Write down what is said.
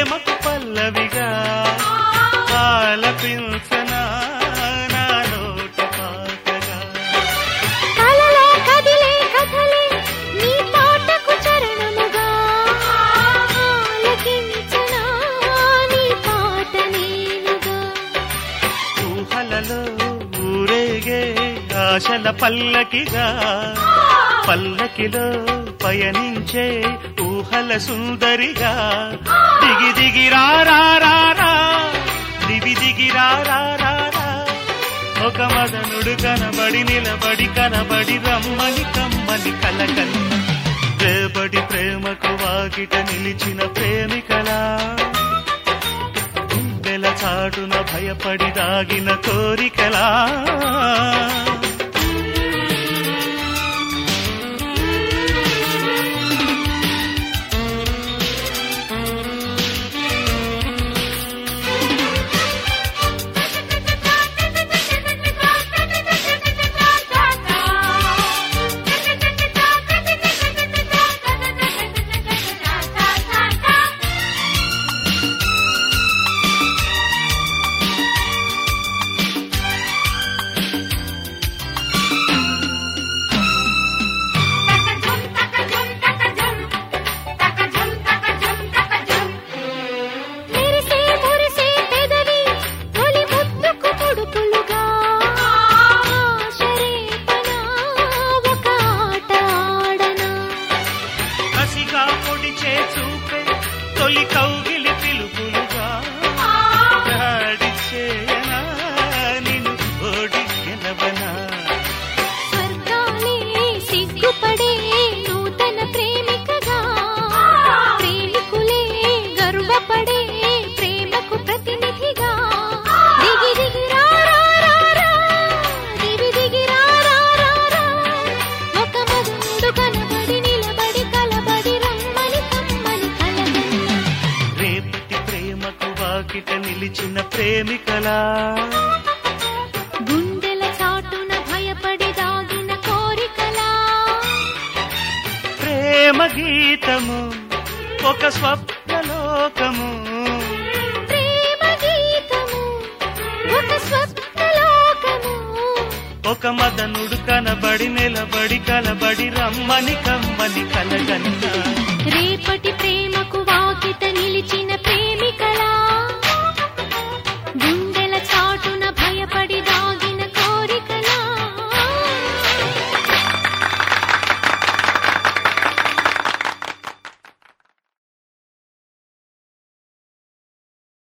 ప్రేమకు పల్లవిగా ఆలపించనా నా నోట పాటగా. కలలో కదిలే కథలే నీ పాటకు చరణముగా ఆలకించనా నీ పాట నేనుగా. ఊహలలో ఊరేగే ఆశల పల్లకిగా పల్లకిలో పయనించే ఊహల సుందరిగా దిగి దిగి రారా దివి దిగి రారా ఒక మదనుడు కనబడి నిలబడి కనబడి రమ్మని కమ్మని కలకన్న రేపటి ప్రేమకు వాకిట నిలిచిన ప్రేమికలా గుండెల చాటున భయపడి దాగిన కోరికలా. తొలి కౌగిలి పిలుపులుగా దాడి చేయనా నిన్ను ఓడి గెలవనా. స్వర్గాలే సిగ్గుపడే నూతన ప్రేమికగా ప్రేమికులే గర్వపడే ప్రేమకు ప్రతినిధిగా దిగి దిగి రారా దివి దిగి రారా ఒక మధుడు కనబడి నిలబడి కలబడి రమ్మని కమ్మని కలగన్న రేపటి ప్రేమకు వాకిట నిలిచిన ప్రేమికలా గుండెల చాటున భయపడి దాగిన కోరికలా. ప్రేమ గీతము ఒక స్వప్నలోకము ప్రేమ గీతము ఒక స్వప్నలోకము ఒక మదనుడు కనబడి నిలబడి కలబడి రమ్మని కమ్మని కలగన్న రేపటి